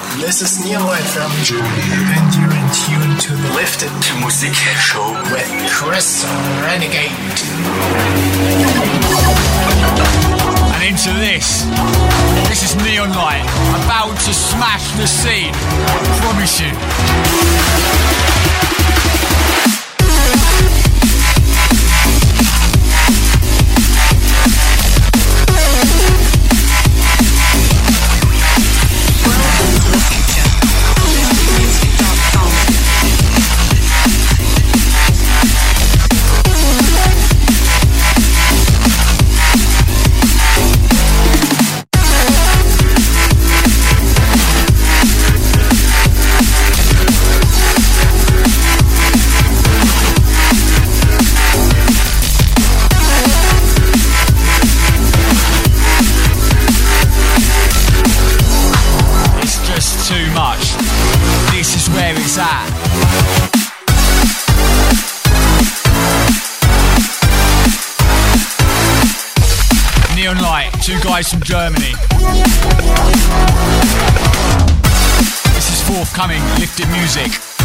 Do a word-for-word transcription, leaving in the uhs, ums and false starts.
This is Neon Light from Germany, and you're in tune to the Lifted Musik Show with Chris Renegade. And into this. This is Neon Light, about to smash the scene. I promise you. Neon Light, two guys from Germany. This is forthcoming, Lifted Music.